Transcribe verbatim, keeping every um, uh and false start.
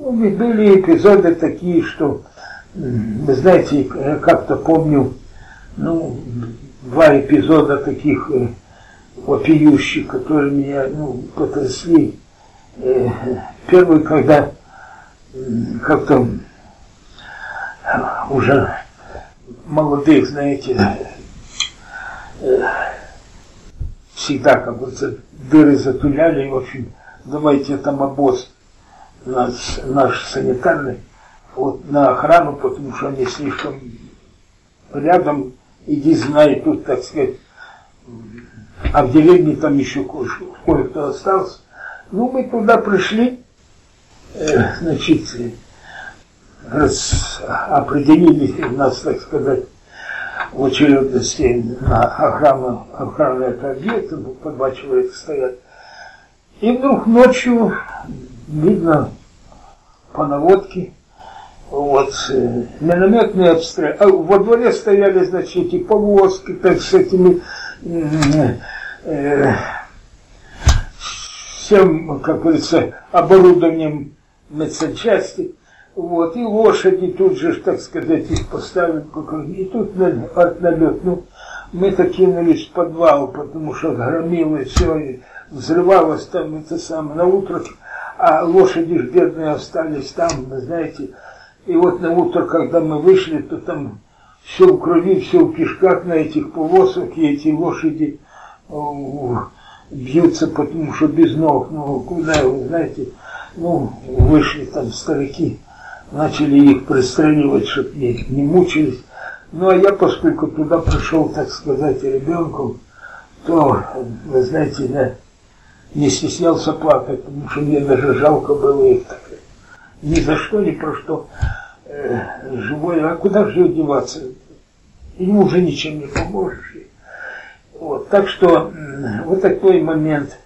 Ну, были эпизоды такие, что, вы знаете, я как-то помню, ну, два эпизода таких э, вопиющих, которые меня, ну, потрясли. Э, первый, когда э, как-то уже молодых, знаете, э, всегда как будто дыры затуляли, и, в общем, давайте там обоз наш, наш санитарный вот, на охрану, потому что они слишком рядом, иди знай, тут, так сказать, а в деревне там еще кое-кто остался. Ну, мы туда пришли, э, значит, раз определили нас, так сказать, в очередности на охрану, охрану этого объекта, по два человека стоят. И вдруг ночью видно по наводке, вот, э, минометные обстрелы. А во дворе стояли, значит, эти повозки, так, с этими, э, э, всем, как говорится, оборудованием медсанчасти. Вот, и лошади тут же, так сказать, их поставили, и тут артналет. Ну, мы так кинулись в подвал, потому что громило и все, и взрывалось там это самое на утро, а лошади ж бедные остались там, вы знаете. И вот на утро, когда мы вышли, то там все в крови, все в кишках на этих повозках, и эти лошади о, бьются, потому что без ног. Ну, куда, вы знаете, ну, вышли там старики, начали их пристреливать, чтобы не, не мучились. Ну, а я, поскольку туда пришел, так сказать, ребенком, то, вы знаете, да, не стеснялся плакать, потому что мне даже жалко было их так. Ни за что, ни про что э, живой, а куда же деваться? Ему уже ничем не поможешь. Вот, так что э, вот такой момент.